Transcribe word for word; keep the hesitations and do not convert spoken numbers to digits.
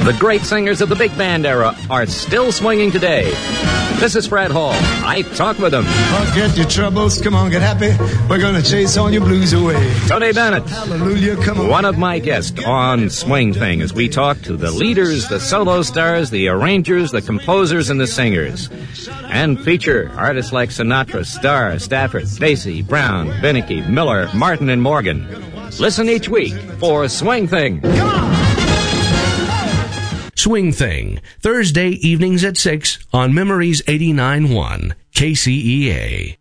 The great singers of the big band era are still swinging today. This is Fred Hall. I talk with them. Forget your troubles, come on, get happy. We're gonna chase all your blues away. Tony Bennett, hallelujah, come on. One of my guests on Swing Thing as we talk to the leaders, the solo stars, the arrangers, the composers, and the singers. And feature artists like Sinatra, Starr, Stafford, Basie, Brown, Beneke, Miller, Martin, and Morgan. Listen each week for Swing Thing. Come on! Swing Thing, Thursday evenings at six on Memories eighty-nine point one K C E A.